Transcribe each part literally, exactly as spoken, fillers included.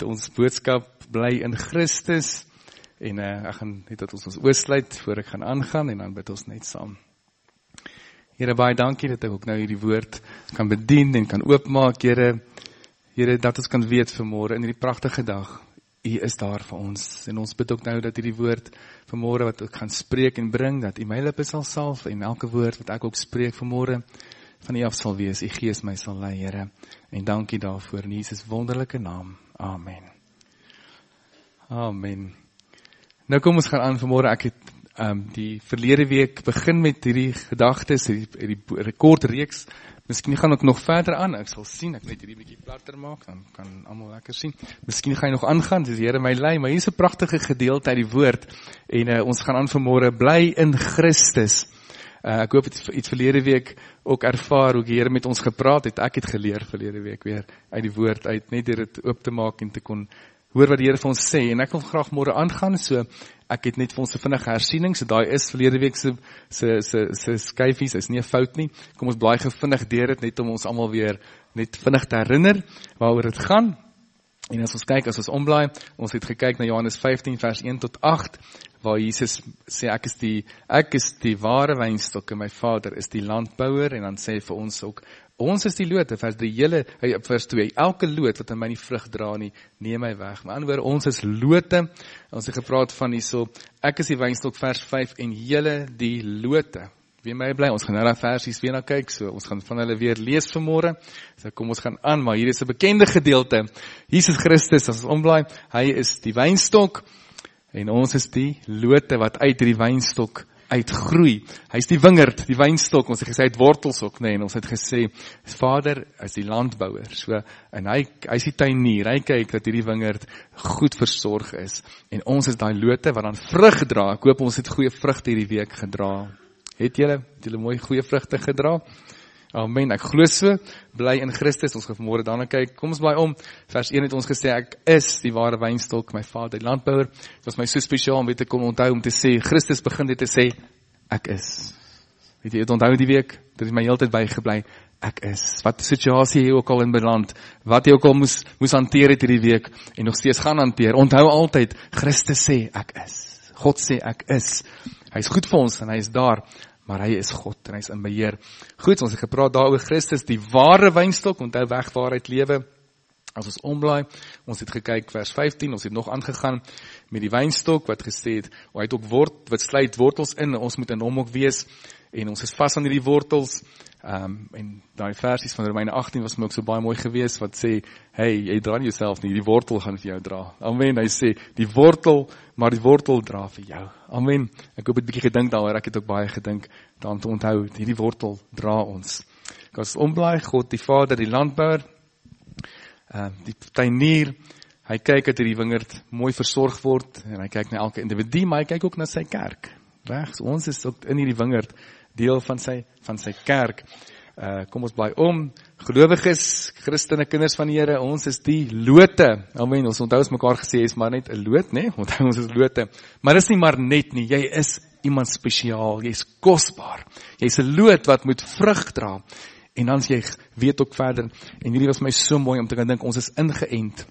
met ons boodskap bly in Christus. En uh, ek gaan net dat ons ons oë sluit voor ek gaan aangaan en dan bid ons net saam. Here, baie dankie dat ek ook nou hierdie woord kan bedien en kan oopmaak, Here. Here, dat ons kan weet vanmôre in hierdie pragtige dag, U is daar vir ons. En ons bid ook nou dat hierdie woord vanmôre wat ek gaan spreek en bring, dat U my lippe sal salf en elke woord wat ek ook spreek vanmôre van U af sal wees. U Gees my sal lei, Here. En dankie daarvoor in Jesus wonderlike naam. Amen. Amen. Nou kom ons gaan aan vanmôre. Ek het um, die verlede week begin met hierdie gedagtes, hierdie, hierdie rekordreeks. Miskien gaan ek nog verder aan. Ek sal sien, ek net hierdie bietjie platter maak, dan kan almal lekker sien. Miskien gaan jy nog aangaan, dis die Here my lei, maar hier is 'n pragtige gedeelte uit die woord en uh, ons gaan aan vanmôre bly in Christus. Uh, ek hoop het iets verlede week ook ervaar hoe die Here met ons gepraat het. Ek het geleer verlede week weer uit die woord uit, net deur dit oop te maak en te kon hoor wat die Here vir ons sê, en ek wil graag môre aangaan, so ek het net vir ons 'n vinnige hersiening, so daai is verlede week se se se se skyfies, is nie 'n fout nie. Kom ons blaai gevinnig deur dit, net om ons almal weer net vinnig te herinner waaroor dit gaan. En as ons kyk, as ons omblaai, ons het gekyk na Johannes vyftien vers een tot agt, waar Jesus sê, ek is die, ek is die ware wynstok en my Vader is die landbouer, en dan sê hy vir ons ook, ons is die lote, vers drie, hele, vers twee, elke loot wat in my nie vrug dra nie, neem my weg. Maar anderwoorde, ons is lote, ons het gepraat van die so, ek is die wynstok, vers vyf, en julle die lote. Wie my bly, ons gaan nou na versies weer na kyk, so ons gaan van hulle weer lees vanmôre, so kom ons gaan aan, maar hier is 'n bekende gedeelte, Jesus Christus, as ons omblaai, hy is die wynstok, en ons is die lote wat uit die wynstok uitgroei. Hy is die wingerd, die wynstok, ons het gesê, hy het wortels ook, nee, en ons het gesê, Vader is die landbouer, so, en hy, hy is die tuinier, hy kyk dat hierdie wingerd goed versorg is, en ons is die lote wat dan vrug dra, ek hoop ons het goeie vrugte hierdie week gedra. Het julle, het julle mooi goeie vrugte gedra? Amen, ek glo so, bly in Christus, ons gaan vanmôre daarna kyk, kom ons blaai om, vers een het ons gesê, ek is die ware wynstok, my Vader, die landbouer, dit was my so spesiaal om weet te kon onthou, om te sê, Christus begin dit te sê, ek is. Weet jy, het onthou die week, dit is my heeltyd bygebly, ek is. Wat die situasie jy ook al in beland, wat jy ook al moes, moes hanteer het hierdie week, en nog steeds gaan hanteer, onthou altyd, Christus sê, ek is. God sê, ek is. Hy is goed vir ons, en hy is daar, maar hy is God, en hy is in beheer. Goed, ons het gepraat daar oor Christus, die ware wynstok, onthou weg waarheid lewe, as ons omblaai, ons het gekyk vers vyftien, ons het nog aangegaan met die wynstok, wat gesê het, hy het ook wort, wat sluit wortels in, ons moet in hom ook wees, en ons is vas aan hierdie wortels, um, en daai versies van Romeine agttien was my ook so baie mooi gewees, wat sê, hey, jy dra nie jouself nie, die wortel gaan vir jou dra. Amen, hy sê, die wortel, maar die wortel dra vir jou. Amen, ek hoop het bietjie gedink daaroor, ek het ook baie gedink, daarom te onthou, hierdie wortel dra ons. Ek was omblaai, God, die Vader, die landbouer, uh, die tuinier, hy kyk dat hierdie wingerd mooi versorg word, en hy kyk na elke individu, maar hy kyk ook na sy kerk. Reg, so ons is ook in hierdie wingerd, deel van sy, van sy kerk. Uh, kom ons blaai om, gelowiges, Christene, kinders van die Here, ons is die lote. Amen, ons onthou ons mekaar gesê, is maar net 'n loot, né? Onthou ons is lote. Maar dis nie maar net nie, jy is iemand spesiaal, jy is kosbaar. Jy is 'n loot wat moet vrug dra. En dan jy weet ook verder, en hierdie was my so mooi om te kan dink, ons is ingeënt.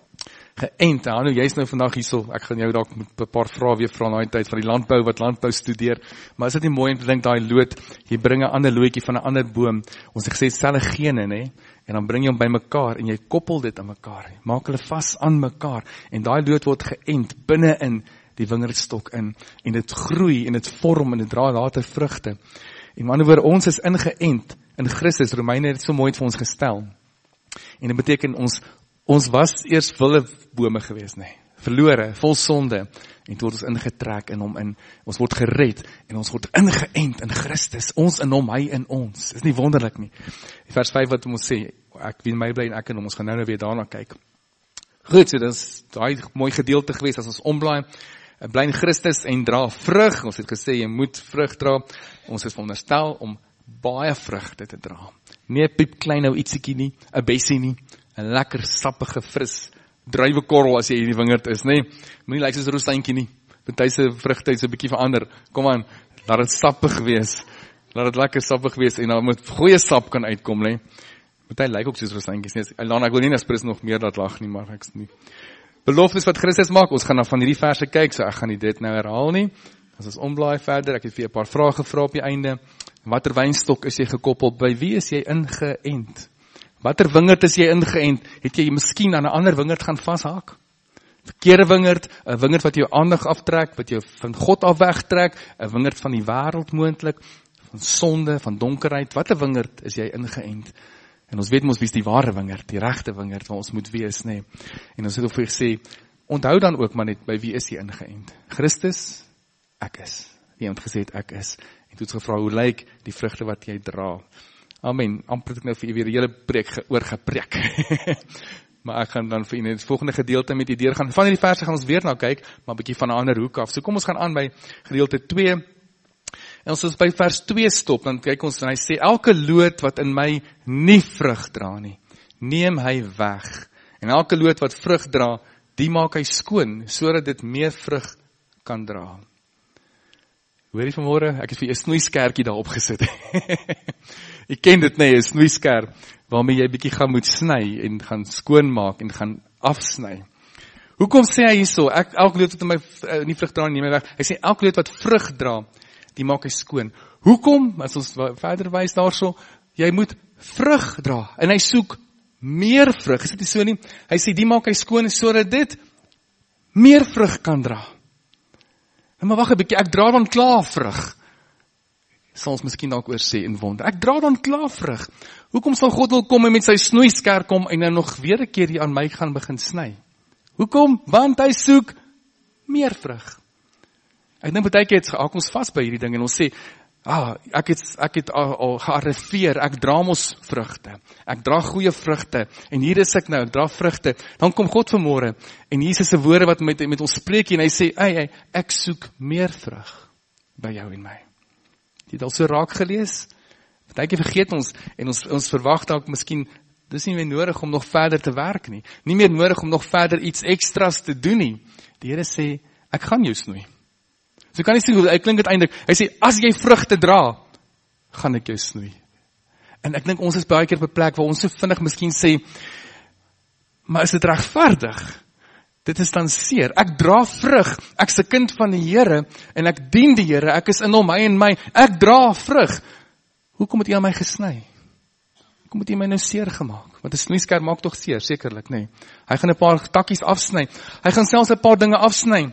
Geënt, nou, jy is nou vandag hierso, ek gaan jou dalk met 'n paar vrae weer vra na die tyd van die landbou, wat landbou studeer, maar is dit nie mooi om te dink, daai loot, jy bring 'n ander lootjie van 'n ander boom, ons het gesê, selfe gene, né, en dan bring jy hom by mekaar, en jy koppel dit aan mekaar, maak hulle vas aan mekaar, en daai loot word geënt, binne in die wingerdstok in, en dit groei, en dit vorm, en dit dra later vrugte, en ander woorde, ons is ingeënt, in Christus, Romeine het so mooi vir ons gestel, en dit beteken ons, ons was eers wilde bome gewees, nee, verlore, vol sonde, en toe word ons ingetrek in hom in, ons word gered, en ons word ingeënt in Christus, ons in hom, hy in ons, is nie wonderlik nie. Vers vyf wat ons sê, ek wie in my bly en ek in hom, ons gaan nou nou weer daarna kyk. Goed, so dit is daai mooi gedeelte gewees, as ons omblaai, bly in Christus en dra vrug, ons het gesê, jy moet vrug dra, ons is veronderstel om baie vrugte te dra, nie 'n piep klein nou ietsiekie nie, 'n bessie nie, 'n lekker sappige, fris druiwekorrel as jy in die wingerd is, nee, moenie lyk soos 'n roostynkie nie, party se vrugte is 'n bietjie verander, kom aan, laat dit sappig wees, laat dit lekker sappig wees, en dan moet goeie sap kan uitkom, nee, Party lyk ook soos rosantjies nie. Elana, ek wil nie as Chris nog meer laat lag nie, maar ek is nie. Beloftes wat Christus maak, ons gaan na van hierdie verse kyk, so ek gaan nie dit nou herhaal nie. As ons omblaai verder, ek het vir 'n paar vrae gevra op die einde. Watter wynstok is jy gekoppel? By wie is jy ingeënt? Watter wingerd is jy ingeënt? Het jy miskien aan 'n ander wingerd gaan vashaak? Verkeerde wingerd, 'n wingerd wat jou aandag aftrek, wat jou van God af wegtrek, 'n wingerd van die wêreld moontlik, van sonde, van donkerheid. Watter wingerd is jy ingeënt? En ons weet mos wie is die ware wingerd, die regte wingerd waar ons moet wees, nê. Nee. En ons het ook vir gesê, onthou dan ook maar net by wie is jy ingeënt? Christus, ek is. Iemand gesê het ek is. En toe het gevra, hoe lyk die vrugte wat jy dra? Amen. Amper het ek nou vir u weer 'n hele preek oor gepreek. Maar ek gaan dan vir u net die volgende gedeelte met u deurgaan. Van hierdie verse gaan ons weer na kyk, maar 'n bietjie van 'n ander hoek af. So kom ons gaan aan by gedeelte twee. En as ons by vers twee stop, dan kyk ons en hy sê, elke loot wat in my nie vrug dra nie, neem hy weg. En elke loot wat vrug dra, die maak hy skoon, sodat dit meer vrug kan dra. Hoor jy vanmôre, ek het vir 'n snoeiskertjie daar opgesit. Jy ken dit nie, 'n snoeiskerp, waarmee jy bietjie gaan moet sny, en gaan skoonmaak, en gaan afsny. Hoekom sê hy hierso, ek, elke loot wat in my uh, nie vrug dra, neem hy weg. Hy sê, elke loot wat vrug dra, die maak hy skoon. Hoekom, as ons verder wys daarso, jy moet vrug dra, en hy soek meer vrug, is dit nie so nie? Hy sê, die maak hy skoon, sodat dit meer vrug kan dra. Nou maar wag 'n bietjie, ek dra dan klaar vrug. Sal ons miskien dalk oor sê en wonder. Ek dra dan klaar vrug. Hoekom sal God wil kom en met sy snoeiskerp kom en nou nog weer 'n keer hier aan my gaan begin sny? Hoekom? Want hy soek meer vrug. Ek dink baie keer het gehaak ons vas by hierdie ding en ons sê, ah, ek het ek het al, al gearriveer, ek dra mos vrugte. Ek dra goeie vrugte en hier is ek nou, ek dra vrugte. Dan kom God vanmôre en Jesus se woorde wat met met ons spreek en hy sê, "Ey, ey, ek soek meer vrug by jou en my." Jy het al so raak gelees? Partykeer vergeet ons en ons ons verwag dalk miskien dis nie meer nodig om nog verder te werk nie. Nie meer nodig om nog verder iets ekstras te doen nie. Die Here sê, ek gaan jou snoei. So kan jy sien hoe, hy klink uiteindelik, hy sê, as jy vrugte dra, gaan ek jou snoei. En ek dink ons is baie keer op 'n plek waar ons so vinnig miskien sê, maar is dit regverdig? Dit is dan seer. Ek dra vrug, ek's 'n kind van die Here, en ek dien die Here, ek is in hom, hy en my, ek dra vrug. Hoekom het jy aan my gesny? Hoekom het jy my nou seer gemaak? Want 'n snoeiskerp maak tog seer, sekerlik, nê? Nee. Hy gaan 'n paar takkies afsny, hy gaan selfs 'n paar dinge afsny,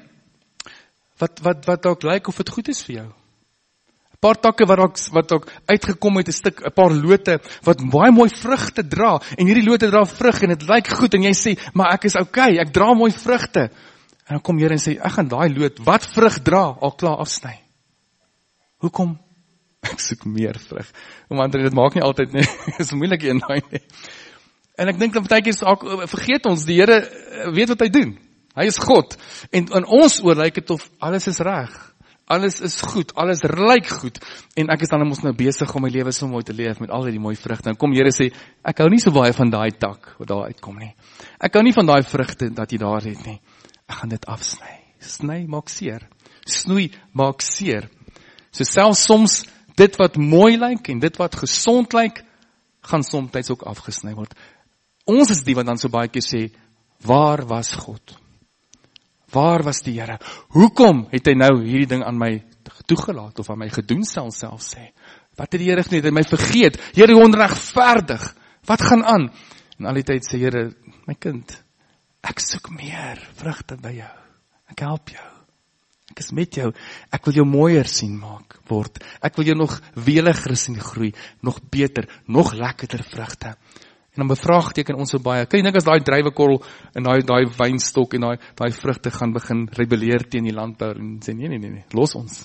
wat wat wat dalk lyk of dit goed is vir jou. 'n Paar takke wat dalk wat dalk uitgekom het, 'n stuk, 'n paar lote wat baie mooi vrugte dra en hierdie lote dra vrug en dit lyk goed en jy sê, maar ek is okay, ek dra mooi vrugte. En dan kom Here en sê, ek gaan daai loot wat vrug dra al klaar afsny. Hoekom? Ek soek meer vrug. Want dit maak nie altyd nie. Dis moeilik een daai nie. En ek dink dat baie keer vergeet ons die Here weet wat hy doen. Hy is God. En in ons oor lyk dit of alles is reg. Alles is goed. Alles lyk goed. En ek is dan mos nou besig om my lewe so mooi te leef met al die mooi vrugte. En kom Here sê, ek hou nie so baie van daai tak wat daar uitkom nie. Ek hou nie van daai vrugte dat jy daar het nie. Ek gaan dit afsny. Sny maak seer. Snoei maak seer. So selfs soms dit wat mooi lyk en dit wat gesond lyk, gaan soms ook afgesny word. Ons is die wat dan so baie keer sê, waar was God? Waar was die Here? Hoekom het hy nou hierdie ding aan my toegelaat of aan my gedoen self self sê? Wat het die Here gedoen? Het hy my vergeet? Here, onregverdig. Wat gaan aan? En al die tyd sê Here, my kind, ek soek meer vrugte by jou. Ek help jou. Ek is met jou. Ek wil jou mooier sien maak word. Ek wil jou nog weliger sien groei, nog beter, nog lekkerder vrugte. En dan bevraagteken ons so baie. Kyk, dink as daai druiwekorrel en daai daai wynstok en daai daai vrugte gaan begin rebelleer teen die landbouer en sê nee nee nee nee, los ons.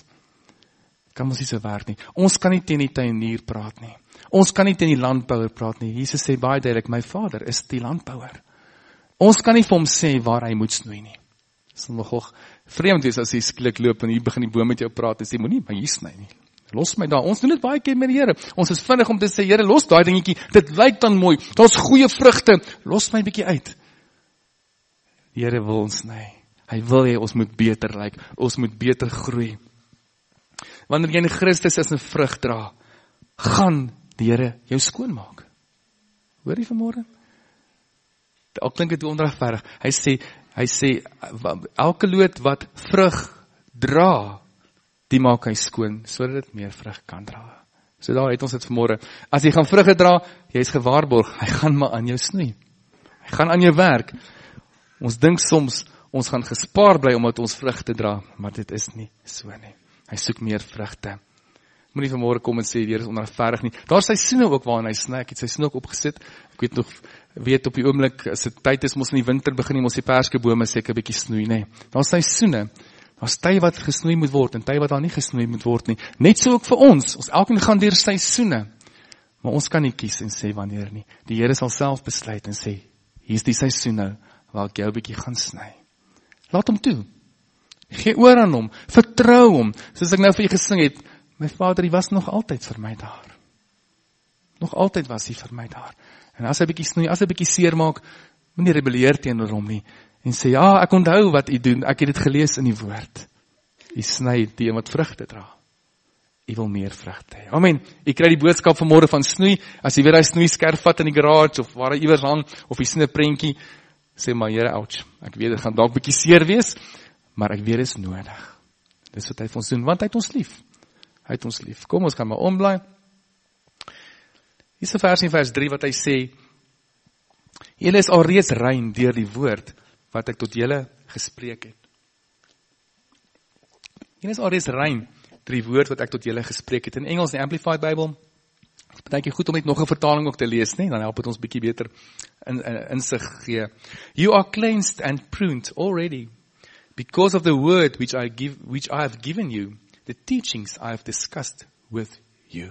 Kan ons nie so werk nie. Ons kan nie teen die tuinier praat nie. Ons kan nie teen die landbouer praat nie. Jesus sê baie duidelik, my Vader is die landbouer. Ons kan nie vir hom sê waar hy moet snoei nie. Dit is nogal vreemd wees as jy skielik loop en hier begin die boom met jou praat en sê, moenie maar hier sny nie. Los my daar. Ons doen dit baie keer met die Here. Ons is vinnig om te sê, Here, los daai dingetjie. Dit lyk dan mooi. Daar's goeie vrugte. Los my 'n bietjie uit. Die Here wil ons sny. Hy wil hê ons moet beter lyk. Ons moet beter groei. Wanneer jy in Christus is 'n vrug dra, gaan die Here jou skoonmaak. Hoor jy vanmôre? Al klink dit onregverdig. Hy sê, hy sê, elke loot wat vrug dra, die maak hy skoon, sodat dit meer vrug kan dra. So daar het ons dit vanmôre. As jy gaan vrugte dra, jy is gewaarborg, hy gaan maar aan jou snoei. Hy gaan aan jou werk. Ons dink soms, ons gaan gespaar bly omdat ons vrugte dra, maar dit is nie so nie. Hy soek meer vrugte. Moenie vanmôre kom en sê, die Here is onregverdig nie. Daar is seisoene ook waarin hy sny, ek het seisoene ook opgesit. Ek weet nog, weet op die oomblik, as dit tyd is, mos in die winter begin, mos die perskebome seker 'n bietjie snoei, nê. Daar is seisoene. Daar's tye wat gesnoei moet word en tye wat daar nie gesnoei moet word nie. Net so ook vir ons. Ons elkeen gaan deur seisoene. Maar ons kan nie kies en sê wanneer nie. Die Here sal self besluit en sê, hier's die seisoene waar ek jou 'n bietjie gaan sny. Laat hom toe. Gee oor aan hom. Vertrou hom. Soos ek nou vir u gesing het, my Vader, hy was nog altyd vir my daar. Nog altyd was hy vir my daar. En as hy 'n bietjie snoei, as hy 'n bietjie seer maak, moenie rebelleer teenoor hom nie. En sê, ja, ek onthou wat u doen, ek het dit gelees in die woord. U sny die een wat vrugte dra. U wil meer vrugte hê. Amen. U kry die boodskap vanmôre van snoei, as jy weer hy snoei skerp vat in die garage, of waar hy iewers hang, of jy sien 'n prentjie, sê maar, Here, ouch, ek weet, dit gaan dalk bietjie seer wees, maar ek weet, dit is nodig. Dis wat hy vir ons doen, want hy het ons lief. Hy het ons lief. Kom, ons gaan maar omblaai. Hier is 'n vers in vers drie wat hy sê, julle is alreeds rein deur die woord, wat ek tot julle gespreek het. Julle is alreeds rein deur die woord wat ek tot julle gespreek het. In Engels, die Amplified Bible, is baie goed om net nog 'n vertaling ook te lees, nie? Dan help dit ons bietjie beter in, in, insig gee. You are cleansed and pruned already, because of the word which I give, which I have given you, the teachings I have discussed with you.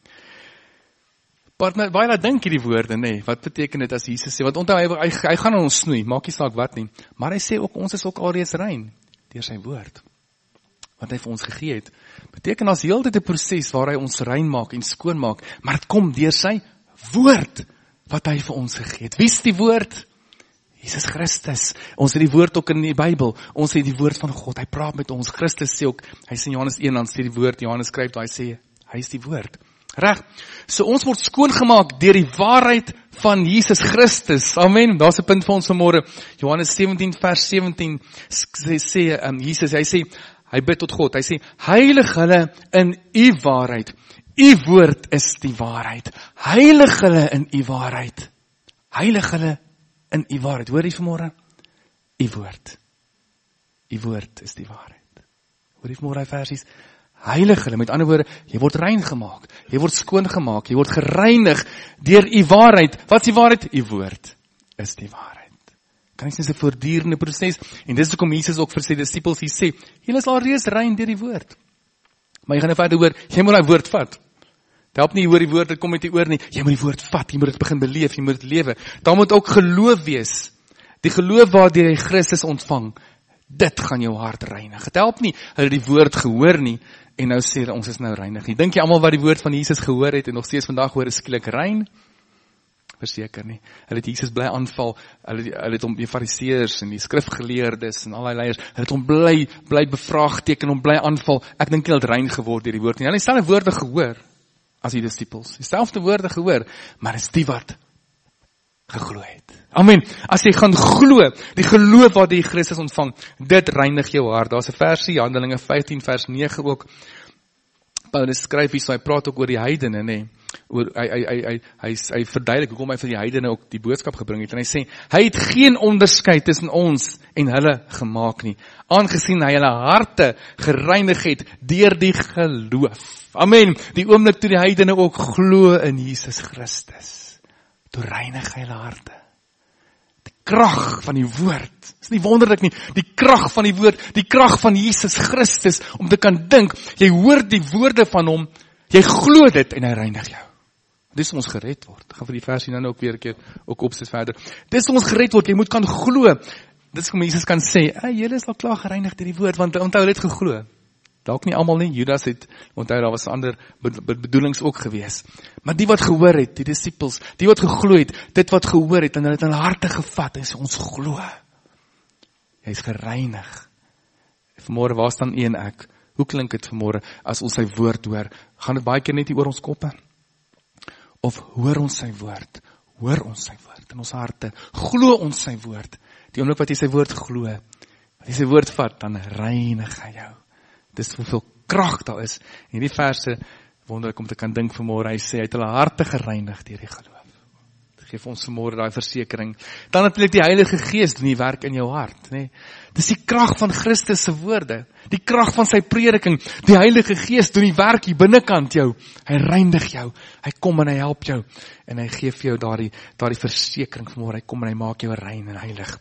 Maar baie laat dink hierdie woorde, nee, wat beteken dit as Jesus sê, want onthou, hy, hy, hy gaan ons snoei, maak nie saak wat nie, maar hy sê ook, ons is ook alreeds rein, deur sy woord, wat hy vir ons gegee het, beteken as heel dit 'n proses waar hy ons rein maak en skoon maak, maar het kom deur sy woord, wat hy vir ons gegee het. Wie is die woord? Jesus Christus. Ons het die woord ook in die Bybel, ons het die woord van God, hy praat met ons, Christus sê ook, hy sê in Johannes een, dan sê die woord, Johannes skryf, waar hy sê, hy is die woord. Reg, so ons word skoongemaak deur die waarheid van Jesus Christus. Amen, daar's 'n punt vir ons vanmôre. Johannes sewentien vers sewentien sê, sê um, Jesus, hy sê, hy bid tot God, hy sê, heilig hulle in u waarheid. U woord is die waarheid. Heilig hulle in u waarheid. Heilig hulle in u waarheid. Hoor jy vanmôre? U woord. U woord is die waarheid. Hoor jy vanmôre hy versies? Heilig hulle, met ander woorde, jy word rein gemaak, jy word skoon gemaak, jy word gereinig deur u waarheid. Wat is die waarheid? U woord is die waarheid. Kan jy sien, dis 'n voortdurende proses, en dis hoekom Jesus ook vir sy disippels hier sê, julle is alreeds rein deur die woord. Maar jy gaan nou verder hoor, jy moet daai woord vat. Dit help nie, jy hoor die woord, dit kom uit die oor nie, jy moet die woord vat, jy moet dit begin beleef, jy moet dit lewe. Daar moet ook geloof wees. Die geloof waardeur jy Christus ontvang, dit gaan jou hart reinig. Het help nie, hulle die woord gehoor nie, en nou sê ons is nou reinig nie. Dink jy almal wat die woord van Jesus gehoor het, en nog steeds vandag hoor is skielik rein? Verseker nie. Hulle het Jesus bly aanval, hulle, hulle het hom, die fariseërs en die skrifgeleerdes en al die leiers, hulle het hom bly, bly bevraagteken, hom bly aanval. Ek dink nie hulle het rein geword deur die woord nie. Hulle het dieselfde woorde gehoor as die disippels. Dieselfde woorde gehoor, maar is die wat geglo het. Amen. As jy gaan glo, die geloof wat jy Christus ontvang, dit reinig jou hart. Daar's 'n versie, Handelinge vyftien vers nege ook. Paulus skryf hier, so hy praat ook oor die heidene, nê. Oor hy hy hy hy hy, hy verduidelik hoekom hy vir die heidene ook die boodskap gebring het. En hy sê, hy het geen onderskeid tussen ons en hulle gemaak nie, aangesien hy hulle harte gereinig het deur die geloof. Amen. Die oomblik toe die heidene ook glo in Jesus Christus, toe reinig hy hulle harte. Die krag van die woord, is nie wonderlik nie, die krag van die woord, die krag van Jesus Christus, om te kan dink, jy hoor die woorde van hom, jy glo dit en hy reinig jou. Dis ons gered word. Ek gaan vir die versie nou ook weer 'n keer ook opsit verder. Dis ons gered word, jy moet kan glo. Dis hoe Jesus kan sê, hey, julle is al klaar gereinig deur die woord, want onthou hulle het geglo. Dalk nie almal nie, Judas het, onthou daar was ander bedoelings ook gewees. Maar die wat gehoor het, die disippels, die wat geglo het, dit wat gehoor het, en hulle het in hulle harte gevat, en sê, ons glo. Hy is gereinig. Vanmôre, waar staan u en ek? Hoe klink dit vanmôre, as ons sy woord hoor? Gaan dit baie keer net hier oor ons koppe? Of hoor ons sy woord? hoor ons sy woord in ons harte, glo ons sy woord. Die oomblik wat jy sy woord glo, wat jy sy woord vat, dan reinig hy jou. Dis hoeveel krag daar is. En hierdie verse, wonderlik om te kan dink vanmôre, hy sê, hy het hulle harte gereinig deur die geloof. Geef ons vanmôre daai versekering. Dan natuurlik die Heilige Gees doen die werk in jou hart, nê. Dis die krag van Christus se woorde, die krag van sy prediking. Die Heilige Gees doen die werk hier binnekant jou. Hy reinig jou, hy kom en hy help jou en hy gee vir jou daardie daardie versekering vanmôre. Hy kom en hy maak jou rein en heilig.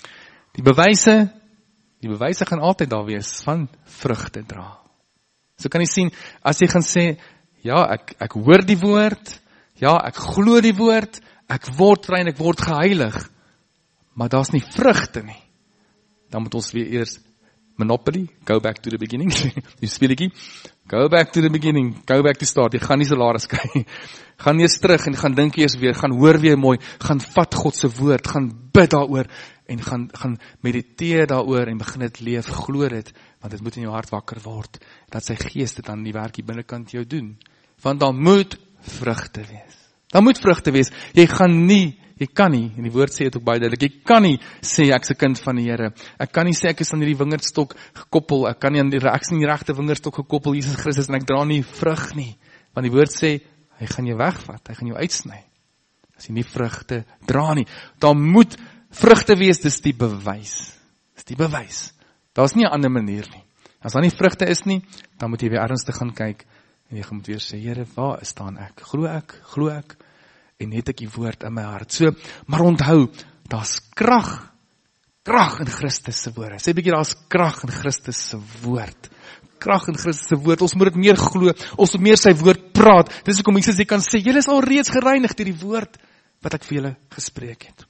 Die bewyse, die bewyse gaan altyd daar wees van vrugte dra. So kan jy sien, as jy gaan sê, ja, ek ek hoor die woord, ja, ek glo die woord, ek word rein, ek word geheilig, maar daar's nie vrugte nie. Dan moet ons weer eers Monopoly, go back to the beginning, die speletjie, go back to the beginning, go back to start, jy gaan nie salaris kry, gaan eers terug en gaan dink eers weer, gaan hoor weer mooi, gaan vat God se woord, gaan bid daaroor, en gaan, gaan mediteer daaroor, en begin dit leef, glo dit, want dit moet in jou hart wakker word, dat sy gees dit aan die werk hier binnekant jou doen, want daar moet vrugte wees. Daar moet vrugte wees. Jy gaan nie, jy kan nie, en die woord sê het ook baie duidelik, jy kan nie sê ek is 'n kind van die Here. Ek kan nie sê ek is aan hierdie wingerdstok gekoppel, ek kan nie aan die ek is nie die regte wingerdstok gekoppel, Jesus Christus, en ek dra nie vrug nie. Want die woord sê, hy gaan jou wegvat, hy gaan jou uitsny. As jy nie vrugte dra nie. Daar moet vrugte wees, dis die bewys. Dis die bewys. Daar's nie 'n ander manier nie. As daar nie vrugte is nie, dan moet jy weer ernstig gaan kyk, en jy moet weer sê, Here, waar staan ek? Glo ek, glo ek, en het ek die woord in my hart. So, maar onthou, daar's krag, krag in Christus se woorde. Sê 'n bietjie, daar's krag in Christus se woord. Krag in Christus se woord. Ons moet dit meer glo, ons moet meer sy woord praat. Dis hoekom Jesus jy kan sê, julle is al reeds gereinig deur die woord wat ek vir julle gespreek het.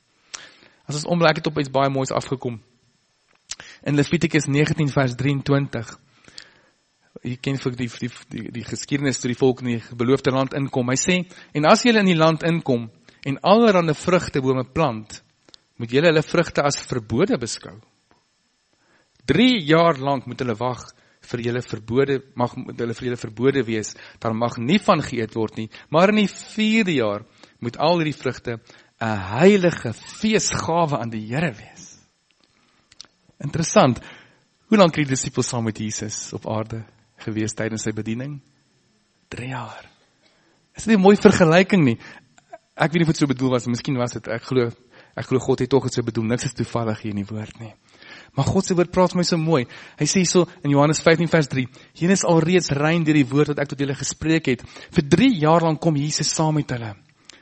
As ons omlaag het op iets baie moois afgekom. In Levitikus negentien vers drieëntwintig. Jy ken vir die, die, die, die geskiedenis toe die volk in die beloofde land inkom. Hy sê, en as julle in die land inkom, en allerhande vrugtebome plant, moet julle hulle vrugte as verbode beskou. Drie jaar lank moet hulle wag vir julle verbode, mag hulle vir julle verbode wees, daar mag nie van geëet word nie, maar in die vierde jaar moet al hierdie vrugte 'n heilige feesgawe aan die Here wees. Interessant, hoe lank het die disippels saam met Jesus op aarde gewees tydens sy bediening? Drie jaar. Is dit 'n mooi vergelyking nie? Ek weet nie of dit so bedoel was, miskien was dit, ek glo, ek glo God het tog dit so bedoel, niks is toevallig hier in die woord nie. Maar God se woord praat vir my so mooi. Hy sê so in Johannes vyftien vers drie, julle is alreeds rein deur die woord wat ek tot julle gespreek het. Vir drie jaar lang kom Jesus saam met hulle.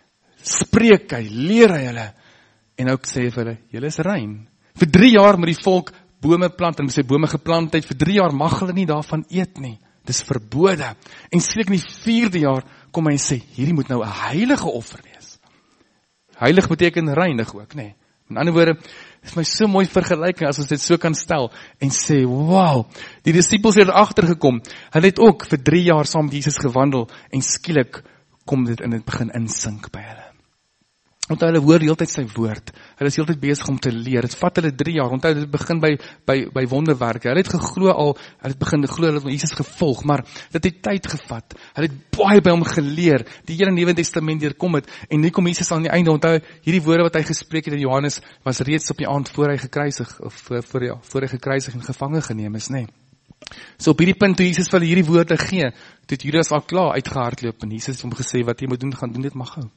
Spreek hy, leer hy hulle, en ook sê vir hulle, julle is rein. Vir drie jaar moet die volk bome plant, en as hy bome geplant het, vir drie jaar mag hulle nie daarvan eet nie. Dis verbode. En skielik in die vierde jaar kom hy en sê, hierdie moet nou 'n heilige offer wees. Heilig beteken reinig ook, nê. In ander woorde, dit is my so mooi vergelyking as ons dit so kan stel en sê, wow, die disippels het agter gekom. Hulle het ook vir drie jaar saam met Jesus gewandel en skielik kom dit in dit begin insink by hulle. Onthou, hulle hoor die hele tyd sy woord. Hulle is die hele tyd besig om te leer. Dit vat hulle drie jaar. Onthou, dit begin by, by, by wonderwerke. Hulle het geglo al, hulle het begin glo, hulle het Jesus gevolg, maar dit het tyd gevat. Hulle het baie by hom geleer, die hele Nuwe Testament deurkom het, en nu kom Jesus aan die einde. Onthou, hierdie woorde wat hy gespreek het in Johannes, was reeds op die aand voor hy gekruisig, of voor, voor, ja, voor hy gekruisig en gevange geneem is, nee. So op hierdie punt, toe Jesus vir hulle hierdie woorde gee, toe het Judas al klaar uitgehardloop, en Jesus het hom gesê, wat jy moet doen, gaan doen dit maar gou.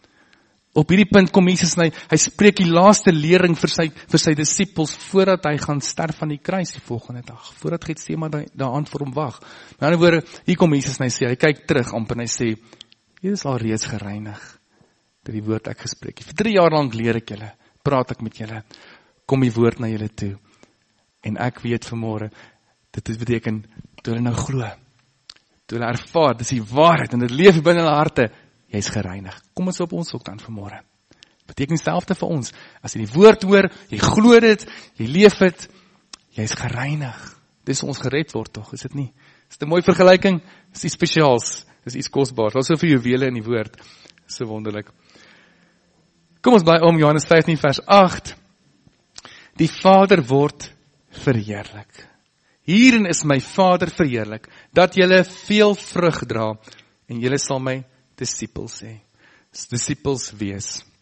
Op hierdie punt kom Jesus en hy, hy spreek die laaste lering vir sy, vir sy disippels, voordat hy gaan sterf van die kruis die volgende dag, voordat Getsemane daar aan vir hom wag. Met ander woorde, hier kom Jesus en hy sê, hy kyk terug amper en hy sê, jy is al reeds gereinig, deur die woord ek gespreek het. Vir drie jaar lang leer ek julle, praat ek met julle, kom die woord na julle toe, en ek weet vanmôre, dit beteken, toe hulle nou glo, toe hulle ervaar, dis die waarheid, en dit leef binne hulle harte, jy is gereinig. Kom ons op ons ook dan vanmôre. Beteken dieselfde vir ons. As jy die woord hoor, jy glo dit, jy leef dit, jy is gereinig. Dis ons gered word tog, is dit nie? Is dit 'n mooi vergelyking? Is iets spesiaals, is iets kosbaars. Daar's soveel juwele in die woord. So wonderlik. Kom ons bly om Johannes vyftien vers agt. Die Vader word verheerlik. Hierin is my Vader verheerlik, dat julle veel vrug dra, en julle sal my disciples sê, disciples wees.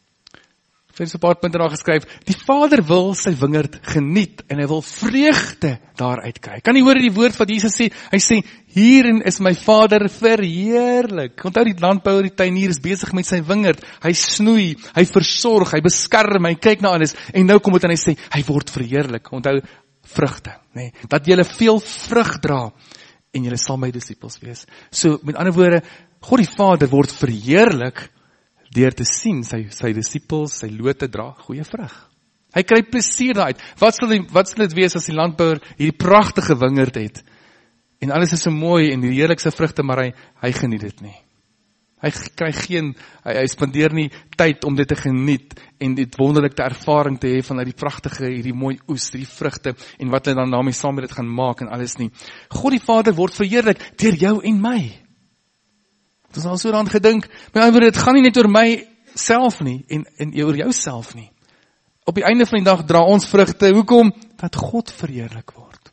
Ek het so 'n paar punte daar geskryf. Die Vader wil sy wingerd geniet en hy wil vreugde daaruit kry. Kan jy hoor die woord wat Jesus sê? Hy sê, hierin is my Vader verheerlik. Onthou die landbouer, die tuinier is besig met sy wingerd. Hy snoei, hy versorg, hy beskerm, hy kyk na alles. En nou kom dit en hy sê, hy word verheerlik. Onthou, vrugte, nee, dat julle veel vrug dra en julle sal my disippels wees. So, met ander woorde, God die Vader word verheerlik deur te sien, sy, sy disippels, sy lote dra goeie vrug. Hy kry plesier daaruit. Wat sal, die, wat sal dit wees as die landbouer hierdie pragtige wingerd het? En alles is so mooi en die heerlikste vrugte, maar hy, hy geniet dit nie. Hy kry geen, hy, hy spandeer nie tyd om dit te geniet en dit wonderlike ervaring te hê van die pragtige, hierdie mooi oes, hierdie vrugte en wat hy dan daarmee saam met dit gaan maak en alles nie. God die Vader word verheerlik deur jou en my. Het ons al so daaraan gedink, met ander woorde, dit gaan nie net oor my self nie, en, en oor jou self nie. Op die einde van die dag dra ons vrugte, hoekom? Dat God verheerlik word.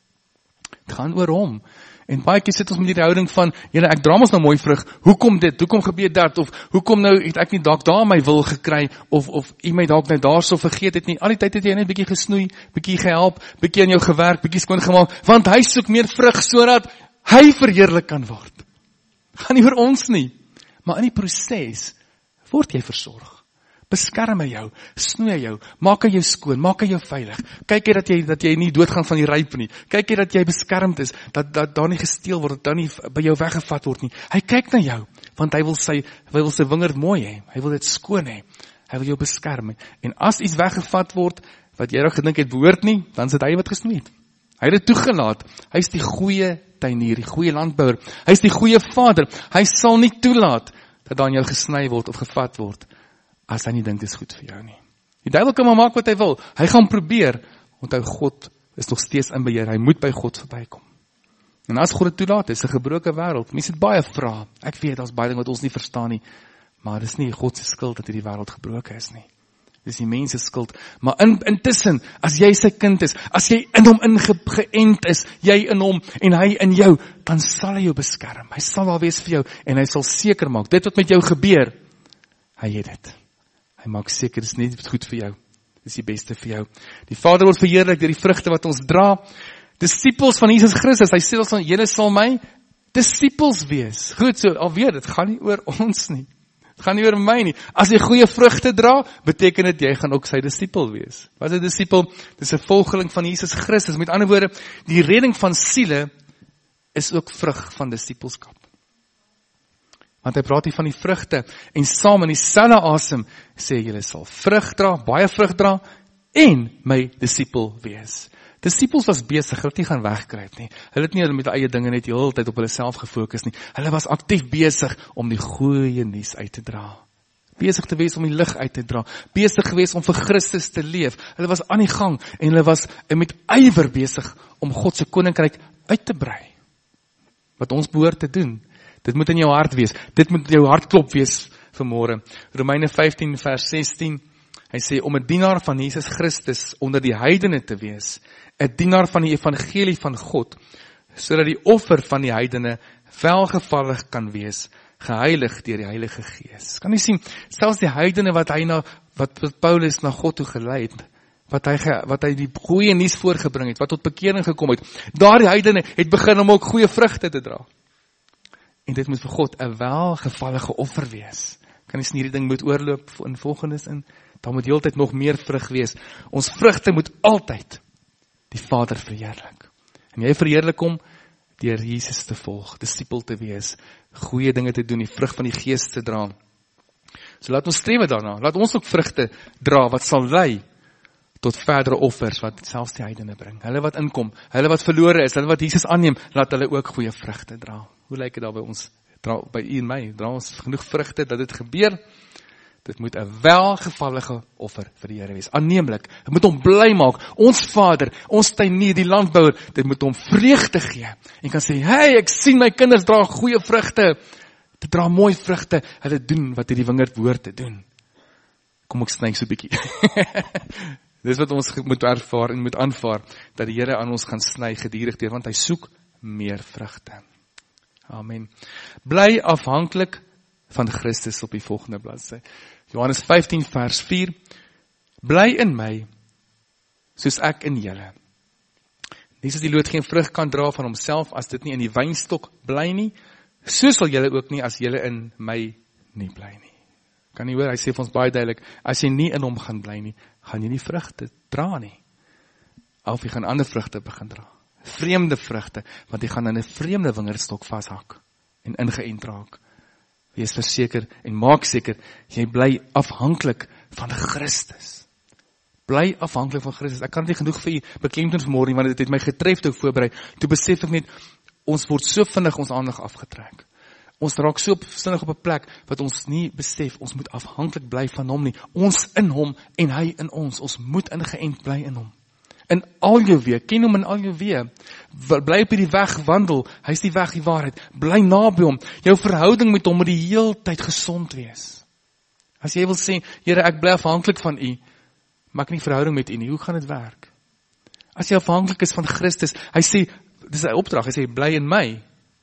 Het gaan oor hom. En baie keer sit ons met die houding van, julle, ek dra mos nou mooi vrug, hoekom dit, hoekom gebeur dat, of hoekom nou het ek nie dalk daar my wil gekry, of, of jy my dalk nou daar so vergeet het nie, al die tyd het jy net bietjie gesnoei, bietjie gehelp, bietjie aan jou gewerk, bietjie skoon gemaak, want hy soek meer vrug, sodat hy verheerlik kan word. Gaan nie oor ons nie, maar in die proses word jy versorg. Beskerm hy jou, snoei hy jou, maak hy jou skoon, maak hy jou veilig. Kyk hy dat jy, dat jy nie doodgaan van die ryp nie. Kyk hy dat jy beskermd is, dat, dat daar nie gesteel word, dat daar nie by jou weggevat word nie. Hy kyk na jou, want hy wil sy, hy wil sy wingerd mooi hê, hy wil dit skoon hê, hy wil jou beskerm. En as iets weggevat word, wat jy nou gedink het behoort nie, dan is dit hy wat gesnoei het. Hy het dit toegelaat, hy is die goeie tuinier, die goeie landbouer, hy is die goeie Vader, hy sal nie toelaat, dat daar aan jou gesny word of gevat word, as hy nie dink dit is goed vir jou nie. Die duiwel kan maar maak wat hy wil, hy gaan probeer, want hy God is nog steeds in beheer, hy moet by God verbykom. En as God dit toelaat, is 'n gebroke wêreld, mense het baie vrae, ek weet, daar's baie dinge wat ons nie verstaan nie, maar dis nie God se skuld dat hierdie wêreld gebroke is nie. Dis die mens se skuld, maar in, intussen, as jy sy kind is, as jy in hom ingeënt is, jy in hom en hy in jou, dan sal hy jou beskerm, hy sal daar wees vir jou, en hy sal seker maak, dit wat met jou gebeur, hy het dit. Hy maak seker, dit is net goed vir jou. Dit is die beste vir jou. Die Vader word verheerlik deur die vrugte wat ons dra. Disippels van Jesus Christus, hy sê ons van, julle sal my disippels wees. Goed, so alweer, dit gaan nie oor ons nie. Dit gaan nie oor my nie. As jy goeie vrugte dra, beteken dit, jy gaan ook sy disipel wees. Wat is 'n disipel? Dit is 'n volgeling van Jesus Christus. Met ander woorde, die redding van siele is ook vrug van disipelskap. Want hy praat hier van die vrugte, en saam in dieselfde asem, sê julle sal vrug dra, baie vrug dra, en my disipel wees. Disipels was besig, hulle het nie gaan wegkruip nie. Hulle het nie hulle met eie dinge net die hele tyd op hulle self gefokus nie. Hulle was aktief besig om die goeie nuus uit te dra. Besig te wees om die lig uit te dra. Besig gewees om vir Christus te leef. Hulle was aan die gang, en hulle was met ywer besig om God se koninkryk uit te brei. Wat ons behoort te doen. Dit moet in jou hart wees. Dit moet jou hartklop wees vanmôre. Romeine vyftien vers sestien. Hy sê, om 'n dienaar van Jesus Christus onder die heidene te wees, 'n dienaar van die evangelie van God, sodat die offer van die heidene welgevallig kan wees, geheilig deur die Heilige Gees. Kan jy sien, selfs die heidene wat hy na, wat, wat Paulus na God toe gelei het, wat hy, wat hy die goeie nuus voorgebring het, wat tot bekering gekom het, daardie heidene het begin om ook goeie vrugte te dra. En dit moet vir God 'n welgevallige offer wees. Kan jy sien, hierdie ding moet oorloop in volgendes in, daar moet heeltyd nog meer vrug wees. Ons vrugte moet altyd die Vader verheerlik. En jy verheerlik hom deur Jesus te volg, disipel te wees, goeie dinge te doen, die vrug van die Gees te dra. So laat ons streef daarna, laat ons ook vrugte dra, wat sal lei tot verdere offers, wat selfs die heidene bring. Hulle wat inkom, hulle wat verlore is, hulle wat Jesus aanneem, laat hulle ook goeie vrugte dra. Hoe lyk dit daar by ons, dra, by u en my, dra ons genoeg vrugte, dat dit gebeur? Dit moet 'n welgevallige offer vir die Here wees, aanneemlik, dit moet hom bly maak, ons Vader, ons tuinier, die landbouer, dit moet hom vreugde gee, en kan sê, hey, ek sien my kinders dra goeie vrugte, dit dra mooi vrugte, hulle doen wat hierdie wingerd behoort te doen. Kom ek sny so 'n bietjie. Dis wat ons moet ervaar en moet aanvaar, dat die Here aan ons gaan sny gedurig deur, want hy soek meer vrugte. Amen. Bly afhanklik van Christus op die volgende bladsy. Johannes vyftien vers vier, bly in my, soos ek in julle. Nie soos die loot geen vrug kan dra van homself, as dit nie in die wynstok bly nie, so sal julle ook nie, as julle in my nie bly nie. Kan jy hoor, hy sê vir ons baie duidelik, as jy nie in hom gaan bly nie, gaan jy nie vrugte dra nie. Of jy gaan ander vrugte begin dra. Vreemde vrugte, want jy gaan in 'n vreemde wingerdstok vashak en ingeënt raak. Wees verseker en maak seker, jy bly afhanklik van Christus. Bly afhanklik van Christus. Ek kan nie genoeg vir u beklemtoon vanmôre nie, want dit het my getref toe ek voorberei. Toe besef ek net, ons word so vinnig ons aandag afgetrek. Ons raak so vinnig op 'n plek, wat ons nie besef, ons moet afhanklik bly van hom nie. Ons in hom, en hy in ons. Ons moet ingeënt bly in hom. In al jou weë, ken hom in al jou weë, bly op die weg wandel, hy is die weg, die waarheid, bly naby hom, jou verhouding met hom moet die hele tyd gesond wees. As jy wil sê, Here, ek bly afhanklik van u, maar ek nie verhouding met u nie, hoe gaan dit werk? As jy afhanklik is van Christus, hy sê, dis sy opdrag, hy sê, bly in my,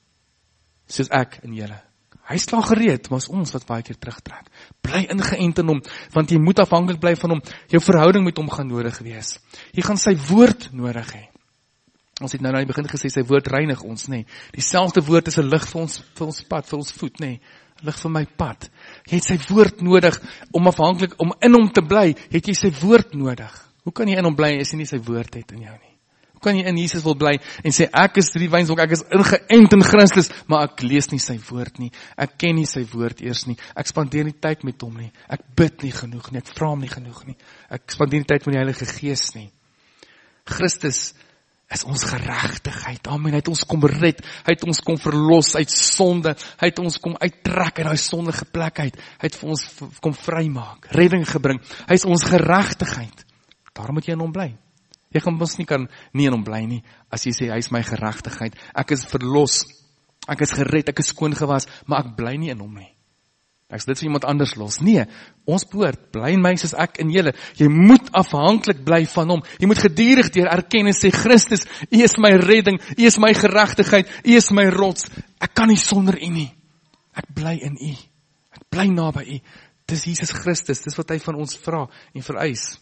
soos ek in julle. Hy is klaar gereed, maar is ons wat baie keer terugtrek. Bly ingeënt in hom, want jy moet afhanklik bly van hom. Jou verhouding met hom gaan nodig wees. Jy gaan sy woord nodig hê. Ons het nou aan die begin gesê, sy woord reinig ons, nê. Dieselfde woord is 'n lig vir ons, vir ons pad, vir ons voet, nê. Lig vir my pad. Jy het sy woord nodig, om afhanklik, om in hom te bly, het jy sy woord nodig. Hoe kan jy in hom bly, as jy nie sy woord het in jou nie? Kan jy in Jesus wil bly, en sê, ek is die wynstok, ek is ingeënt in Christus, maar ek lees nie sy woord nie, ek ken nie sy woord eers nie, ek spandeer nie tyd met hom nie, ek bid nie genoeg nie, ek vra hom nie genoeg nie, ek spandeer nie tyd met die Heilige Gees nie. Christus is ons geregtigheid, amen, hy het ons kom red, hy het ons kom verlos uit sonde, hy het ons kom uittrek uit die sondige plek uit, hy het vir ons kom vrymaak, redding gebring, hy is ons geregtigheid, daarom moet jy in hom bly. Jy gaan ons nie kan nie in hom bly nie, as jy sê, hy is my geregtigheid, ek is verlos, ek is gered, ek is skoon gewas, maar ek bly nie in hom nie. Ek is dit vir iemand anders los. Nee, ons behoort, bly in my soos ek in julle. Jy moet afhanklik bly van hom. Jy moet gedurig deur erken en sê, Christus, u is my redding, u is my geregtigheid, u is my rots. Ek kan nie sonder u nie. Ek bly in u. Ek bly naby u. Dis Jesus Christus, dis wat hy van ons vra en vereis.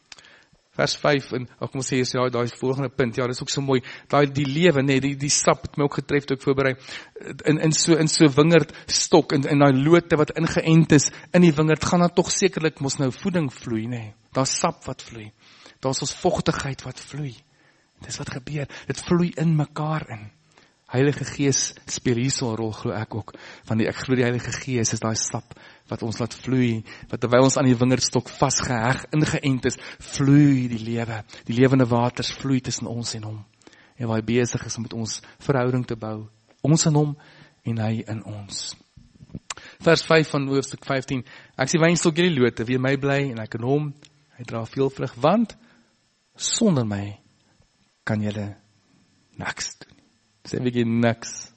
Vers vyf, en oh, kom ons sê, ja, daar is volgende punt, ja, dit is ook so mooi, daar die lewe, nee, die, die sap het my ook getref, toe ek voorberei, in, in so, in so wingerd stok, in, in die lote wat ingeënt is, in die wingerd, gaan daar toch sekerlik mos nou voeding vloei, nee, daar is sap wat vloei, daar is ons vochtigheid wat vloei, dis wat gebeur, dit vloei in mekaar in, Heilige Gees speel hier so 'n rol, glo ek ook, want die, ek glo die Heilige Gees is daai sap, wat ons laat vloei, wat terwyl ons aan die wingerdstok vasgeheg, ingeënt is, vloei die lewe, die lewende waters vloei tussen ons en hom, en waar hy besig is om met ons verhouding te bou, ons in hom, en hy in ons. Vers vyf van hoofstuk vyftien, ek sê wynstok julle lote, wie in my bly, en ek in hom, hy dra veel vrug, want, sonder my, kan julle niks doen. Sê ek niks.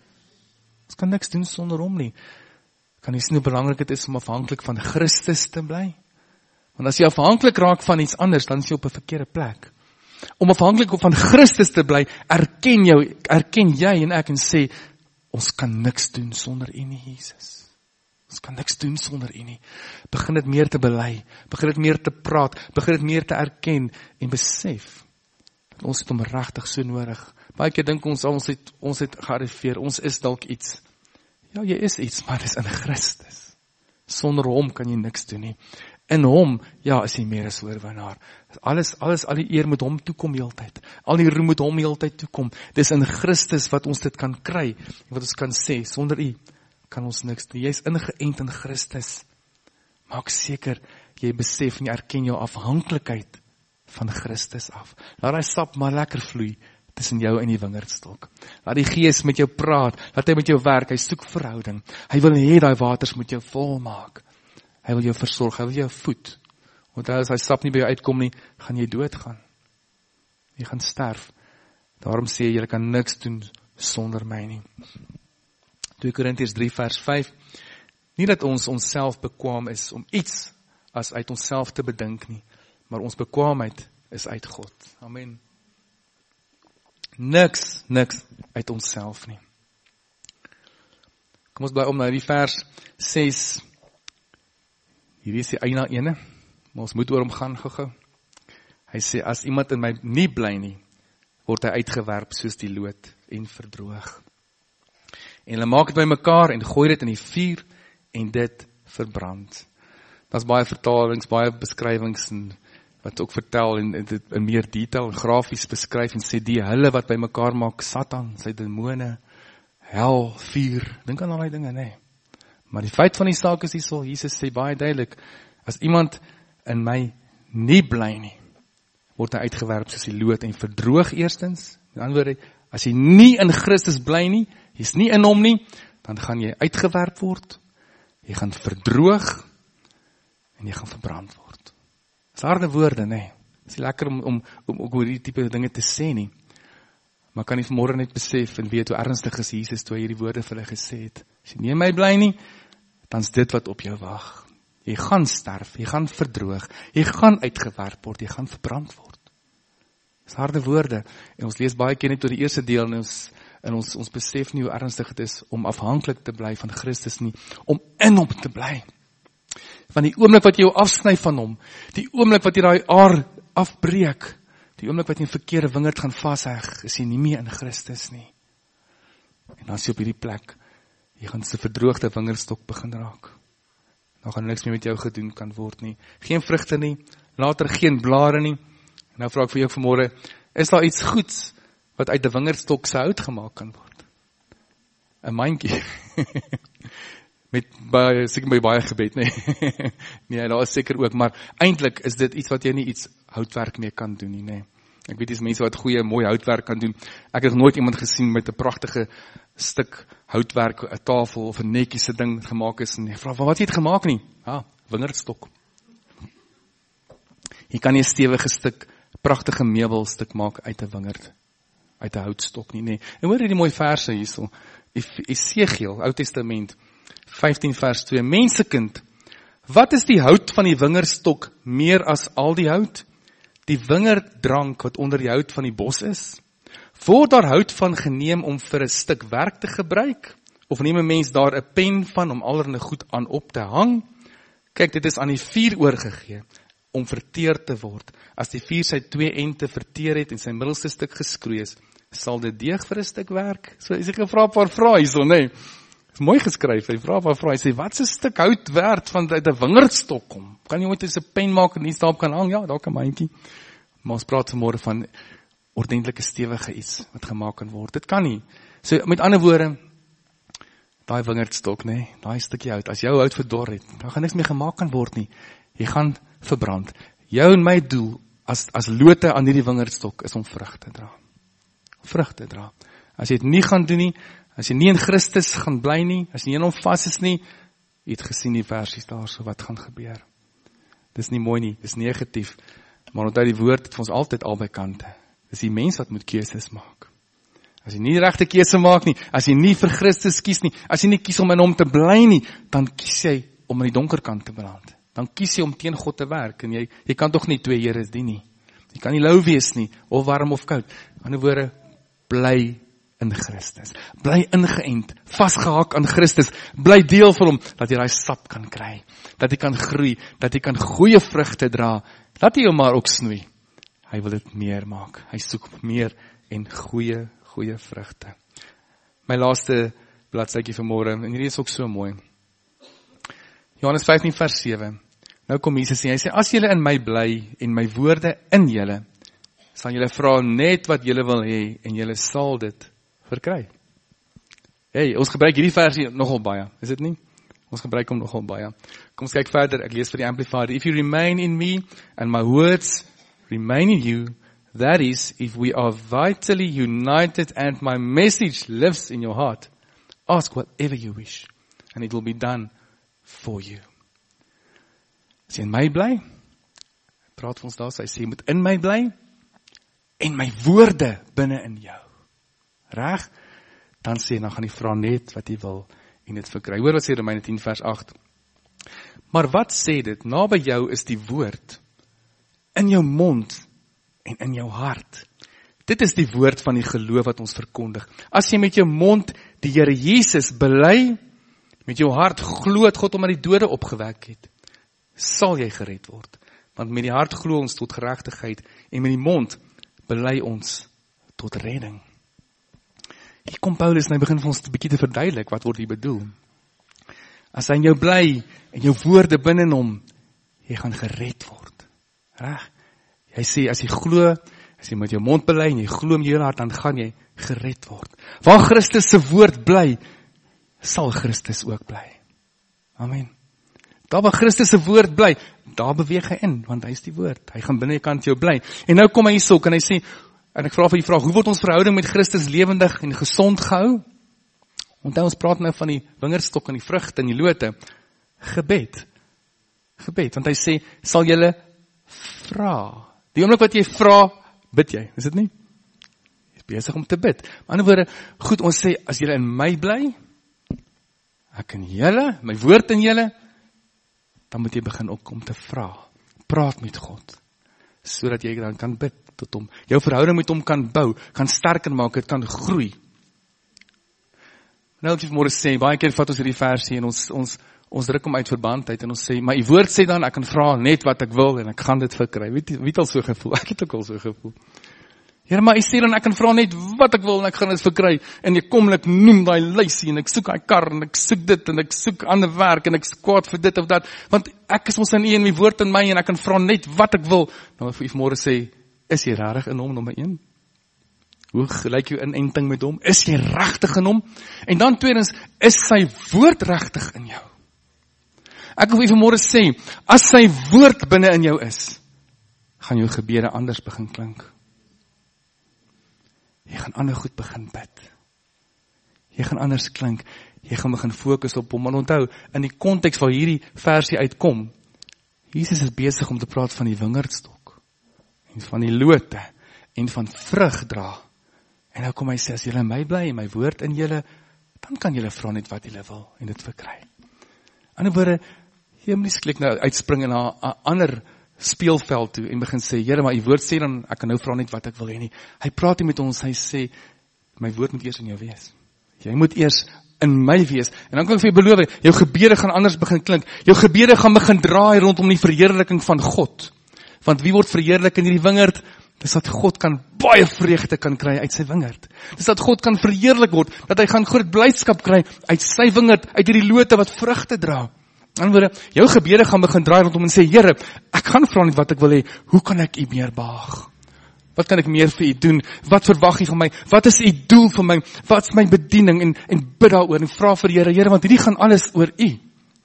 Ons kan niks doen sonder hom nie. Kan jy sien hoe belangrik het is om afhanklik van Christus te bly? Want as jy afhanklik raak van iets anders, dan is jy op 'n verkeerde plek. Om afhanklik van Christus te bly, erken jou, erken jy en ek en sê, ons kan niks doen sonder u nie, Jesus. Ons kan niks doen sonder u nie. Begin dit meer te bely, begin dit meer te praat, begin dit meer te erken en besef, dat ons het hom regtig so nodig. Baie keer dink ons, ons het, ons het gearriveer, ons is dalk iets. Ja, jy is iets, maar dit is in Christus. Sonder hom kan jy niks doen nie. In hom, ja, is jy meer as oorwinnaar. Alles, alles, al die eer moet hom toekom heeltyd. Al die roem moet hom heeltyd toekom. Dis in Christus wat ons dit kan kry, wat ons kan sê, sonder u kan ons niks doen. Jy is ingeënt in Christus. Maak seker, jy besef en jy erken jou afhanklikheid van Christus af. Laat hy sap maar lekker vloei tussen jou en die wingerdstok. Laat die Gees met jou praat, laat hy met jou werk, hy soek verhouding. Hy wil hê daai waters moet jou vol maak. Hy wil jou versorg, hy wil jou voed. Want as hy sap nie by jou uitkom nie, gaan jy doodgaan. Jy gaan sterf. Daarom sê jy, jy kan niks doen sonder my nie. twee Korintiërs drie vers vyf, nie dat ons onsself bekwaam is om iets as uit onsself te bedink nie, maar ons bekwaamheid is uit God. Amen. Niks, niks uit onsself nie. Kom ons bly om na die vers ses. Hierdie is die eina ene, maar ons moet oor hom gaan gou-gou. Hy sê, as iemand in my nie bly nie, word hy uitgewerp soos die lood en verdroog. En hulle maak het by mekaar en gooi dit in die vuur en dit verbrand. Daar's baie vertalings, baie beskrywings en wat ook vertel en dit in meer detail en grafies beskryf en sê die hulle wat by mekaar maak, Satan, sy demone, hel, vuur, dink aan al die dinge, nee. Maar die feit van die saak is hierso, Jesus sê baie duidelik, as iemand in my nie bly nie, word hy uitgewerp soos die lood en verdroog eerstens. Met ander woorde, as jy nie in Christus bly nie, jy's nie in hom nie, dan gaan jy uitgewerp word, jy gaan verdroog en jy gaan verbrand word. Dis harde woorde, nee. Dis nie lekker om, om, om, om oor die type dinge te sê nie. Maar kan jy vanmorgen net besef en weet hoe ernstig is Jesus toe hy hierdie woorde vir hulle gesê het. As jy nie in my bly nie, dan is dit wat op jou wag. Jy gaan sterf, jy gaan verdroog, jy gaan uitgewerp word, jy gaan verbrand word. Dis harde woorde. En ons lees baie keer net oor die eerste deel en ons, en ons, ons besef nie hoe ernstig het is om afhanklik te bly van Christus nie, om in hom te bly. Van die oomblik wat jy jou afsny van hom, die oomblik wat jy daai aar afbreek, die oomblik wat jy 'n verkeerde wingerd gaan vasheg, is jy nie meer in Christus nie. En as jy op hierdie plek, jy gaan se verdroogde wingerdstok begin raak. Dan gaan niks meer met jou gedoen kan word nie. Geen vrugte nie, later geen blare nie. En nou vra ek vir jou vanmôre, is daar iets goeds wat uit 'n wingerdstok se hout gemaak kan word? 'n Mandjie. Met baie, seker by baie gebed, nee. Nee, daar is seker ook, maar eintlik is dit iets wat jy nie iets houtwerk mee kan doen nie, nee. Ek weet, dis mense wat goeie, mooi houtwerk kan doen. Ek het nog nooit iemand gesien met 'n pragtige stuk houtwerk, 'n tafel of 'n netjiese ding gemaak is, en ek vra, wat het jy het gemaak nie? Ja, wingerdstok. Jy kan nie 'n stewige stuk, pragtige meubelstuk maak uit 'n wingerd, uit 'n houtstok nie, nee. En hoor hierdie mooi verse hierso, Esegiel, Ou Testament, vyftien vers twee, Mensekind, wat is die hout van die wingerdstok meer as al die hout? Die wingerdrank wat onder die hout van die bos is? Word daar hout van geneem om vir 'n stuk werk te gebruik? Of neem 'n mens daar 'n pen van om allerlei goed aan op te hang? Kyk, dit is aan die vuur oorgegee om verteer te word. As die vuur sy twee ente verteer het en sy middelste stuk geskroei is, sal dit deeg vir 'n stuk werk? So is ek gevra 'n paar vrae hierso, nee. Is mooi geskryf, hy vra maar vra, hy sê, wat is 'n stuk hout werd van uit 'n wingerdstok kom? Kan jy ooit 'n pen maak en iets daarop kan hang? Ja, dalk 'n mandjie. Maar ons praat vanmôre van ordentlike stewige iets wat gemaak kan word. Dit kan nie. So met ander woorde, daai wingerdstok, nee, daai stukkie hout, as jou hout verdor het, dan gaan niks meer gemaak kan word nie. Jy gaan verbrand. Jou en my doel as as lote aan hierdie wingerdstok is om vrug te dra. Vrug te dra. As jy dit nie gaan doen nie, as jy nie in Christus gaan bly nie, as jy nie in hom vas is nie, jy het gesien die versies daar so wat gaan gebeur. Dis nie mooi nie, dis negatief, maar onthou die woord het vir ons altyd albei kante. Dis die mens wat moet keuses maak. As jy nie die regte keuse maak nie, as jy nie vir Christus kies nie, as jy nie kies om in hom te bly nie, dan kies jy om aan die donker kant te beland. Dan kies jy om teen God te werk, en jy, jy kan toch nie twee Here dien nie. Jy kan nie lou wees nie, of warm of koud. In ander woorde, bly in Christus. Bly ingeënt, vasgehak aan Christus, bly deel van hom, dat jy daai sap kan kry, dat jy kan groei, dat jy kan goeie vrugte dra, dat jy jou maar ook snoei. Hy wil dit meer maak, hy soek meer en goeie, goeie vrugte. My laaste bladsytjie vanmôre, en hierdie is ook so mooi. Johannes vyftien vers sewe, nou kom Jesus en hy sê, as julle in my bly, en my woorde in julle, sal julle vra net wat julle wil hê, en julle sal dit verkry. Hey, ons gebruik hierdie versie nogal baie, is dit nie? Ons gebruik hom nogal baie. Kom ons kyk verder, ek lees vir die Amplified. If you remain in me, and my words remain in you, that is, if we are vitally united, and my message lives in your heart, ask whatever you wish, and it will be done for you. As jy in my bly, praat vir ons daar, sy sê, jy moet in my bly, en my woorde binne in jou. Reg? Dan sê, dan gaan die vra net wat jy wil, en dit verkry. Hoor wat sê Romeine tien vers agt. Maar wat sê dit? Naby jou is die woord, in jou mond, en in jou hart. Dit is die woord van die geloof wat ons verkondig. As jy met jou mond die Here Jesus bely, met jou hart glo dat God hom uit die dode opgewek het, sal jy gered word. Want met die hart glo ons tot geregtigheid en met die mond bely ons tot redding. Hier kom Paulus en hy begin vir ons 'n bietjie te verduidelik wat word hier bedoel. As hy in jou bly en jou woorde binne in hom, jy gaan gered word. Reg? Hy sê as jy glo, as jy met jou mond bely en jy glo met jou hele hart, dan gaan jy gered word. Waar Christus se woord bly, sal Christus ook bly. Amen. Daar waar Christus se woord bly, daar beweeg hy in, want hy is die woord. Hy gaan binnekant jou bly. En nou kom hy hierso, en hy sê, en ek vra vir die vraag, hoe word ons verhouding met Christus lewendig en gesond gehou? Onthou, ons praat nou van die wingerdstok en die vrugte en die lote. Gebed. Gebed, want hy sê, sal julle vra. Die oomblik wat jy vra, bid jy, is dit nie? Jy is besig om te bid. Maar ander woorde, goed, ons sê, as julle in my bly, ek in julle, my woord in julle, dan moet jy begin ook om te vra. Praat met God, sodat jy dan kan bid tot hom. Jou verhouding met hom kan bou, kan sterker maak, dit kan groei. Nou ek môre sê, baie keer vat ons hierdie versie en ons ons ons druk hom uit verband uit en ons sê, maar die woord sê dan, ek kan vra net wat ek wil en ek gaan dit verkry. Weet jy, wie het al so gevoel? Ek het ook al so gevoel. Here, maar hy sê dan, ek kan vra net wat ek wil en ek gaan dit verkry. En ek kom en ek noem daai lysie en ek soek daai kar en ek soek dit en ek soek ander werk en ek is kwaad vir dit of dat. Want ek is ons in U en my woord in my en ek kan vra net wat ek wil. Nou vir U môre sê, is jy regtig in hom, nommer een? Hoe gelyk jou inenting met hom? Is jy regtig in hom? En dan tweedens, is sy woord regtig in jou? Ek wil vir U môre sê, as sy woord binne in jou is, gaan jou gebede anders begin klink. Jy gaan ander goed begin bid. Jy gaan anders klink. Jy gaan begin fokus op hom. Maar onthou, in die konteks waar hierdie versie uitkom, Jesus is besig om te praat van die wingerdstok, en van die lote, en van vrug dra. En nou kom hy sê, as julle in my bly, en my woord in julle, dan kan julle vra net wat julle wil, en dit verkry. Ander woorde, jy moet nie skielik nou uitspring na 'n ander speelveld toe en begin sê, Here, maar U woord sê dan, ek kan nou vra net wat ek wil hê nie. Hy praat nie met ons, hy sê, my woord moet eers in jou wees. Jy moet eers in my wees. En dan kan ek vir jou beloof, jou gebede gaan anders begin klink. Jou gebede gaan begin draai rondom die verheerliking van God. Want wie word verheerlik in hierdie wingerd? Dis dat God kan baie vreugde kan kry uit sy wingerd. Dis dat God kan verheerlik word, dat hy gaan groot blydskap kry uit sy wingerd, uit hierdie lote wat vrugte dra. In ander woorde, jou gebede gaan begin draai rondom en sê, Here, ek gaan vra net wat ek wil hê, hoe kan ek U meer behaag? Wat kan ek meer vir U doen? Wat verwag U van my? Wat is U doel vir my? Wat is my bediening? En, en bid daaroor en vra vir Here, Here, want hierdie gaan alles oor U.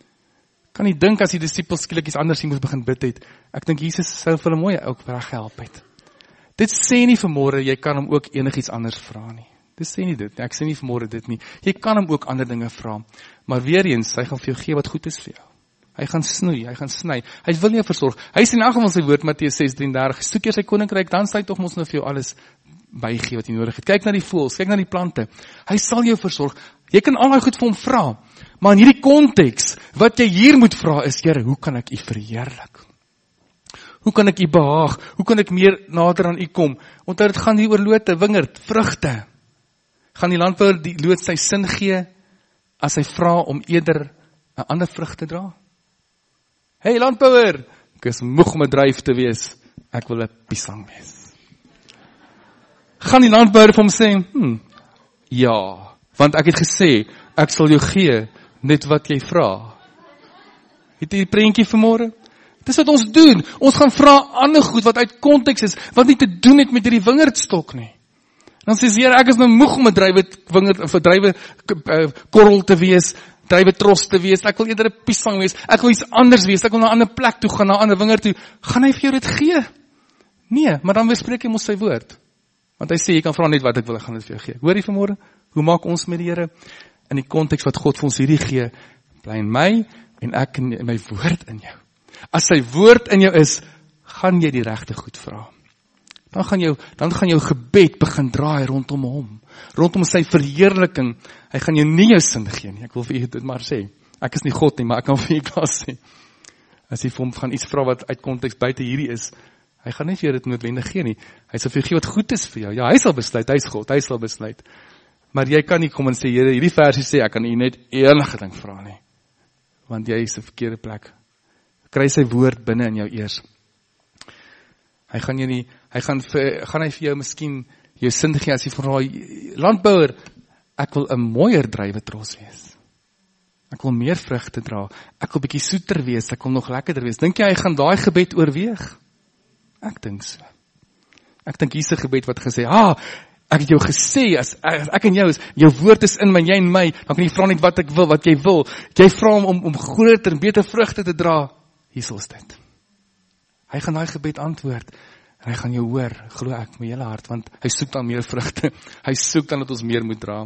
Kan nie dink as die disippels skielik iets anders moes begin bid het. Ek dink Jesus sou vir hulle mooi ook reg gehelp het. Dit sê nie vanmôre, jy kan hom ook enigiets anders vra nie. Dit sê nie dit nie, ek sê nie vanmôre dit nie. Jy kan hom ook ander dinge vra. Maar weer eens, hy gaan vir jou gee wat goed is vir jou. Hy gaan snoei, hy gaan sny. Hy wil jou versorg. Hy sê in elk geval sy woord, Matteus ses drieëndertig, soek eers sy koninkryk, dan sal hy tog mos nou vir jou alles bygee wat jy nodig het. Kyk na die voëls, kyk na die plante. Hy sal jou versorg. Jy kan al daai goed vir hom vra. Maar in hierdie konteks, wat jy hier moet vra is, Here, hoe kan ek U verheerlik? Hoe kan ek U behaag? Hoe kan ek meer nader aan U kom? Onthou, dit gaan hier oor lote, wingerd, vrugte. Gaan die landbouer die loot sy sin gee, as hy vra om eerder 'n ander vrug te dra? Hey landbouer, ek is moeg om 'n dryf te wees, ek wil 'n piesang wees. Gaan die landbouer vir hom sê, hm, ja, want ek het gesê, ek sal jou gee, net wat jy vra. Het jy die prentjie vanmôre? Dis wat ons doen, ons gaan vra ander goed wat uit konteks is, wat nie te doen het met hierdie wingerdstok nie. Dan sê Here, ek is nou moeg om 'n drywe wingerd of 'n drywe uh, korrel te wees, drywe tros te wees. Ek wil eerder 'n piesang wees. Ek wil iets anders wees. Ek wil na 'n ander plek toe gaan, na 'n ander wingerd toe. Gaan hy vir jou dit gee? Nee, maar dan bespreek hy mos sy woord. Want hy sê jy kan vra net wat ek wil, ek gaan dit vir jou gee. Hoor jy vanmôre? Hoe maak ons met die Here in die konteks wat God vir ons hierdie gee? Bly in my en ek in my woord in jou. As sy woord in jou is, gaan jy die regte goed vra. Dan gaan jou, dan gaan jou gebed begin draai rondom hom, rondom sy verheerliking. Hy gaan jou nie jou sin gee nie. Ek wil vir u dit maar sê. Ek is nie God nie, maar ek kan vir u klaar sê. As jy vir hom gaan iets vra wat uit konteks buite hierdie is, hy gaan nie vir jou dit noodwendig gee nie. Hy sal vir jou gee wat goed is vir jou. Ja, hy sal besluit, hy is God, hy sal besluit. Maar jy kan nie kom en sê, Here, hierdie versie sê, ek kan u net enige ding vra nie. Want jy is 'n verkeerde plek. Kry sy woord binne in jou eers. Hy gaan jou nie, hy gaan vir, gaan hy vir jou miskien jou sin gee as jy vra, landbouer, ek wil 'n mooier druiwetros wees. Ek wil meer vrugte dra. Ek wil bietjie soeter wees, ek wil nog lekkerder wees. Dink jy hy gaan daai gebed oorweeg? Ek dink so. Ek dink hier's 'n gebed wat gesê, ah, ek het jou gesê, as, as ek en jou is, jou woord is in my, jy en my, dan kan jy vra net wat ek wil, wat jy wil. Jy vra hom om, om groter en beter vrugte te dra. Hier is dit. Hy gaan daai gebed antwoord. En hy gaan jou hoor, glo ek, met hele hart, want hy soek dan meer vrugte. Hy soek dan dat ons meer moet dra.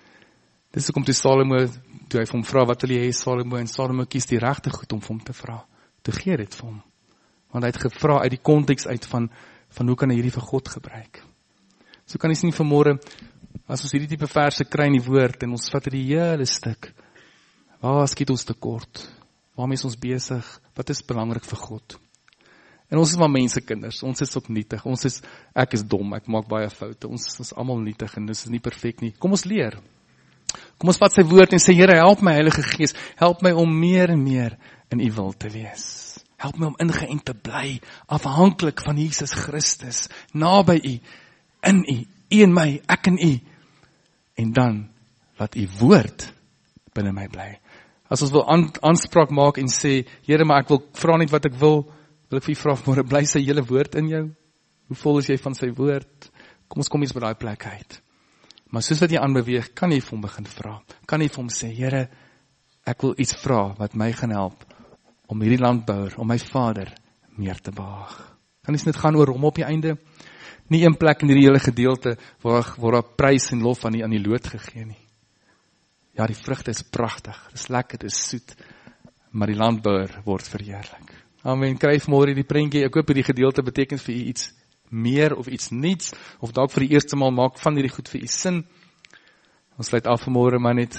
Dis hoekom toe Salomo, toe hy vir hom vra, wat wil jy hê, Salomo, en Salomo kies die regte goed om vir hom te vra. Toe gee dit vir hom. Want hy het gevra uit die konteks uit van, van hoe kan hy hierdie vir God gebruik. So kan ons nie vanmôre, as ons hierdie tipe verse kry in die woord, en ons vat die hele stuk, waar skiet ons tekort? Waarmee is ons besig? Wat is belangrik vir God? En ons is maar mensekinders, ons is ook nietig, ons is, ek is dom, ek maak baie foute, ons is, is allemaal nietig, en dis is nie perfect nie. Kom ons leer. Kom ons vat sy woord en sê, Here, help my, Heilige Gees, help my om meer en meer in u wil te wees. Help my om ingeënt te bly, afhanklik van Jesus Christus, naby u, in u, u en my, ek en u, en dan, laat u woord binne my bly. As ons wil aan, aanspraak maak en sê, Here, maar ek wil vra net wat ek wil, wil ek vir u vra, maar bly sy hele woord in jou? Hoe vol is jy van sy woord? Kom ons kom eens by daai plek uit. Maar soos wat jy aanbeweeg, kan jy vir hom begin vra. Kan jy vir hom sê, Here, ek wil iets vra wat my gaan help om hierdie landbouer, om my vader meer te behaag. Kan ons net gaan oor hom op die einde? Nie een plek in hierdie hele gedeelte waar waar daar prys en lof aan die aan die lood gegee nie. Ja, die vrugte is pragtig, dit is lekker, dit is soet, maar die landbouer word verheerlik. Amen. Kry vanmôre die prentjie. Ek hoop hierdie gedeelte beteken vir u iets meer of iets niets, of dalk vir die eerste maal maak van hierdie goed vir u sin. Ons sluit af vanmôre maar net,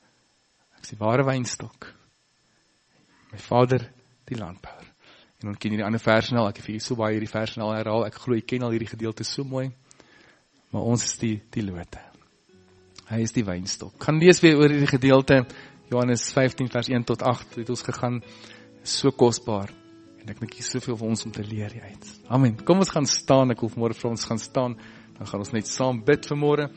ek is die ware wynstok, my vader die landbouer. En dan ken jy die ander verse al, ek het vir u so baie hierdie verse al herhaal, ek glo jy ken al hierdie gedeelte so mooi, maar ons is die, die lote. Hy is die wynstok. Kan lees weer oor hierdie gedeelte, Johannes vyftien vers een tot agt, het ons gegaan, so kosbaar, en ek dink hier soveel vir ons om te leer uit. Amen. Kom ons gaan staan, ek wil vanmôre vir ons gaan staan, dan gaan ons net saam bid vanmôre.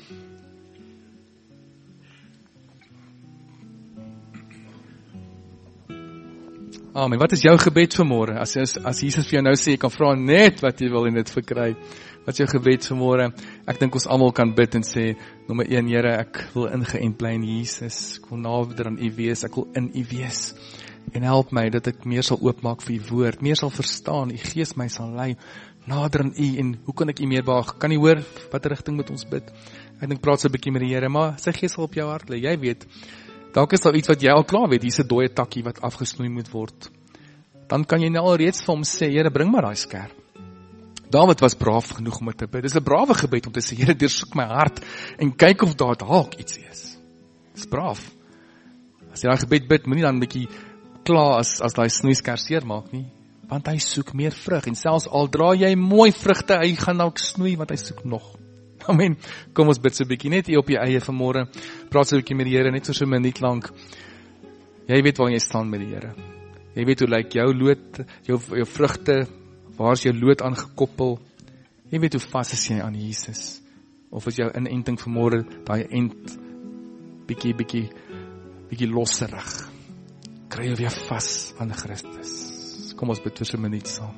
Amen. Wat is jou gebed vanmôre? As, as, as Jesus vir jou nou sê, jy kan vra net wat jy wil en dit verkry. Wat is jou gebed vanmôre? Ek dink ons almal kan bid en sê, nommer een, Here, ek wil ingeënt bly in Jesus. Ek wil nader aan u wees, ek wil in u wees. En help my dat ek meer sal oopmaak vir u woord, meer sal verstaan, u Gees my sal lei, nader aan u, en hoe kan ek u meer behaag? Kan jy hoor wat rigting moet ons bid? Ek dink praat so 'n bietjie met die Here, maar sy Gees sal op jou hart lê, jy weet. Dalk is daar iets wat jy al klaar weet, hier's 'n dooie takkie wat afgesnoei moet word. Dan kan jy nou al reeds vir hom sê, Here, bring maar daai skerp. Dawid was braaf genoeg om te bid. Dis 'n brawe gebed om te sê, Here, deursoek my hart en kyk of daar dalk iets is. Dis braaf. As jy daai gebed bid, moenie dan 'n bietjie klaar as, as die snoeisker seer maak nie, want hy soek meer vrug, en selfs al dra jy mooi vrugte, hy gaan dalk snoei, want hy soek nog. Amen. Kom ons bid so 'n bietjie, net hier op jy eie vanmôre, praat so 'n bietjie met die Here, net so so 'n minuut lank. Jy weet waar jy staan met die Here. Jy weet hoe lyk jou lood, jou, jou vrugte, waar is jou lood aangekoppel? Jy weet hoe vas is jy aan Jesus? Of is jou inenting vanmôre, daai end, bietjie, bietjie, bietjie losserig. Kry jy weer vas aan Christus. Kom ons bid vir so 'n minuut saam.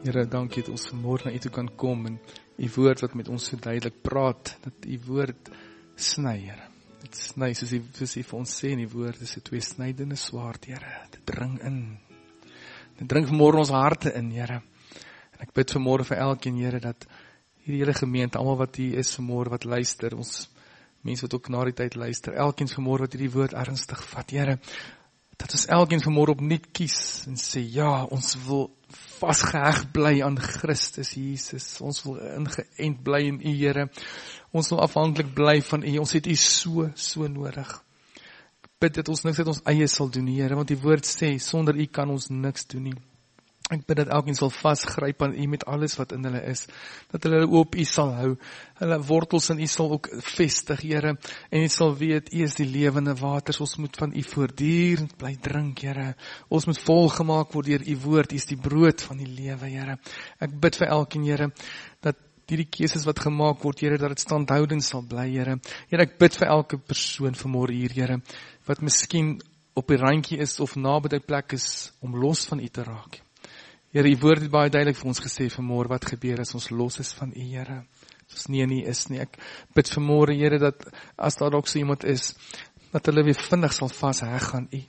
Here, dankie dat ons vanmôre na U toe kan kom en U woord wat met ons so duidelik praat, dat U woord sny, Here. Dit sny, soos U, soos U vir ons sê in die woord, is 'n tweesnydende swaard, Here. Dit dring in. Dit dring vanmôre ons harte in, Here. En ek bid vanmôre vir elkeen, Here, dat hierdie hele gemeente, almal wat hier is vanmôre, wat luister, ons mense wat ook na die tyd luister, elkeen vanmôre wat hierdie woord ernstig vat, Here, dat ons elkeen vanmôre opnuut kies en sê, ja, ons wil vasgeheg bly aan Christus Jesus, ons wil ingeënt bly in U, Here, ons wil afhanklik bly van U, ons het U so, so nodig. Ek bid dat ons niks uit ons eie sal doen, Here, want die woord sê, sonder U kan ons niks doen nie. Ek bid dat elkeen sal vasgryp aan U met alles wat in hulle is, dat hulle op U sal hou, hulle wortels in U sal ook vestig, Here, en U sal weet, U is die lewende waters, ons moet van U voortdurend bly drink, Here, ons moet volgemaak word deur U woord, U is die brood van die lewe, Here. Ek bid vir elkeen, Here, dat hierdie keuses wat gemaak word, Here, dat dit standhoudend sal bly, Here. Here, ek bid vir elke persoon vanmôre hier, Here, wat miskien op die randjie is of naby die plek is om los van U te raak. Here, U woord het baie duidelik vir ons gesê vanmôre wat gebeur as ons los is van U, Here. As ons nie in U is nie. Ek bid vanmôre, Here, dat as daar ook so iemand is, dat hulle weer vinnig sal vasheg aan U.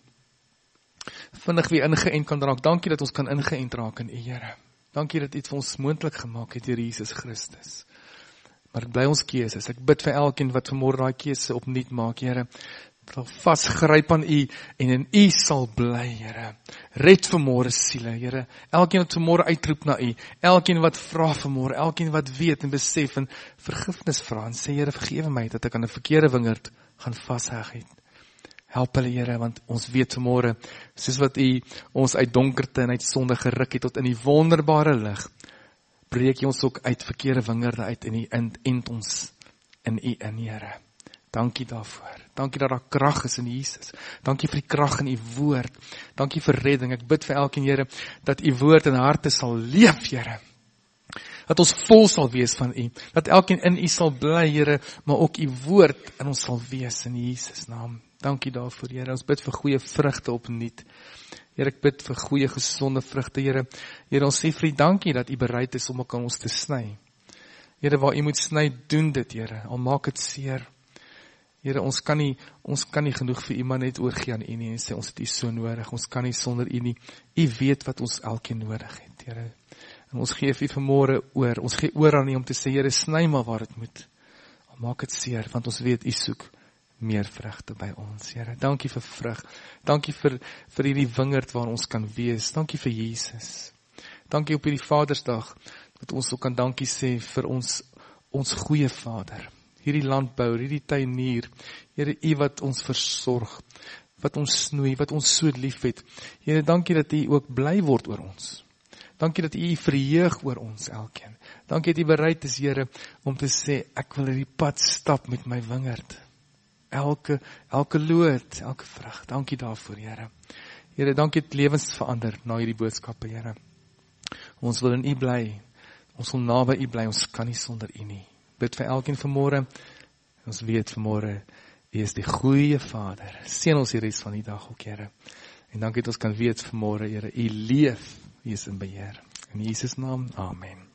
Vinnig weer ingeënt kan raak. Dankie dat ons kan ingeënt raak in U, Here. Dankie dat U dit vir ons moontlik gemaak het deur Jesus Christus. Maar dit bly ons keuses. Ek bid vir elkeen wat vanmôre daai keuse opnuut maak, Here, sal vasgryp aan U en in U sal bly, Here. Red vanmôre siele, Here. Elkeen wat vanmôre uitroep na U, elkeen wat vra vanmôre, elkeen wat weet en besef en vergifnis vra en sê, Here, vergewe my dat ek aan 'n verkeerde wingerd gaan vasheg het. Help hulle, Here, want ons weet vanmôre, soos wat U ons uit donkerte en uit sonde geruk het tot in die wonderbare lig, breek U ons ook uit verkeerde wingerde uit en U end ons in U in, Here. Dankie daarvoor. Dankie dat daar krag is in Jesus. Dankie vir die krag in U woord. Dankie vir redding. Ek bid vir elkeen, Here, dat U woord in harte sal leef, Here. Dat ons vol sal wees van U. Dat elkeen in U sal bly, Here, maar ook U woord in ons sal wees in Jesus naam. Dankie daarvoor, Here. Ons bid vir goeie vrugte opnuut. Here, ek bid vir goeie gesonde vrugte, Here. Here, ons sê vir U dankie dat U bereid is om ook aan ons te sny. Here, waar U moet sny, doen dit, Here. Al maak dit seer. Here, ons kan nie, ons kan nie genoeg vir U maar net oorgee aan U nie en sê, ons het U so nodig, ons kan nie sonder U nie. U weet wat ons elkeen nodig het, Here. En ons gee vir U vanmôre oor, ons gee oor aan U om te sê, Here, sny maar waar dit moet. Al maak dit seer, want ons weet U soek meer vrugte by ons, Here. Dankie vir vrug. Dankie vir, vir hierdie wingerd waar ons kan wees. Dankie vir Jesus. Dankie op hierdie Vadersdag, dat ons ook kan dankie sê vir ons, ons goeie Vader. Hierdie landbouer, hierdie tuinier, Here, U wat ons versorg, wat ons snoei, wat ons so lief het. Here, dankie dat U ook bly word oor ons. Dankie dat U verheug oor ons elkeen. Dankie dat U bereid is, Here, om te sê, ek wil hierdie pad stap met my wingerd. Elke, elke loot, elke vrug. Dankie daarvoor, Here. Here, dankie dat lewens verander na hierdie boodskappe, Here. Ons wil in U bly. Ons wil naby U bly. Ons kan nie sonder U nie. Bid vir elkeen vanmôre, ons weet vanmôre, U is die goeie Vader. Seën ons die res van die dag ook, Here. En dankie dat ons kan weet vanmôre, Here, U leef, U is in beheer. In Jesus naam, amen.